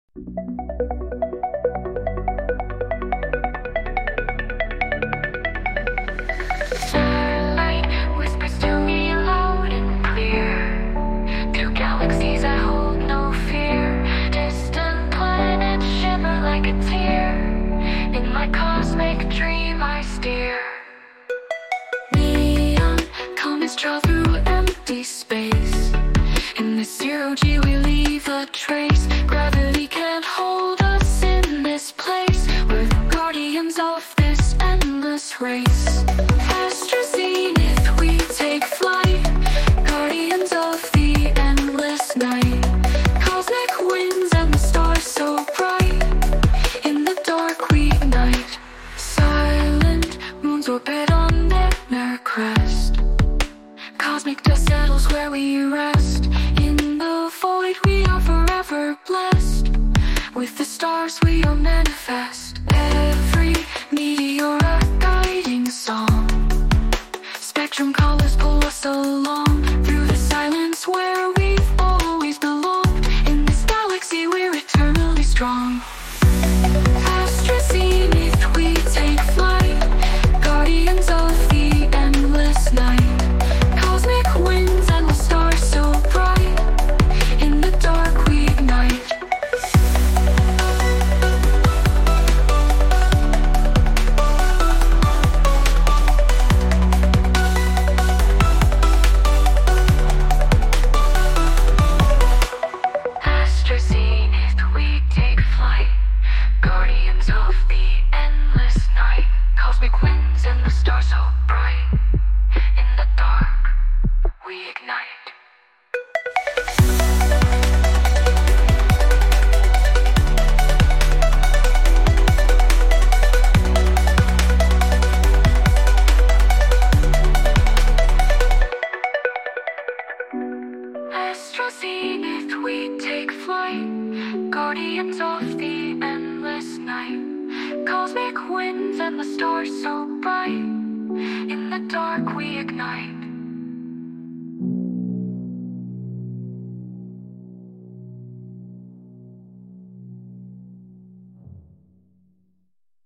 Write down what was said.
Starlight whispers to me loud and clear. Through galaxies I hold no fear. Distant planets shimmer like a tear. In my cosmic dream I steer. Neon comets travel through empty space. In this zero-G we leave a trace. Gravity can't hold us in this place. We're the guardians of this endless race. Astro zenith, we take flight. Guardians of the endless night. Cosmic winds and the stars so bright. In the dark we ignite. Silent moons orbit on their crest. Cosmic dust settles where we rest. In the void we are forever blessed. With the stars we are manifest. Every meteor a guiding song. Spectrum colors pull us along. Through the silence where we've always belonged. In this galaxy we're eternally strong. Astro zenith, we take flight. Guardians of the endless night. Cosmic winds and the stars so bright. In the dark we ignite. Astro zenith, we take flight. Guardians of the endless night. Cosmic winds and the stars so bright. In the dark we ignite. Astro zenith, we take flight. Guardians of the endless night. Cosmic winds and the stars so bright. In the dark we ignite.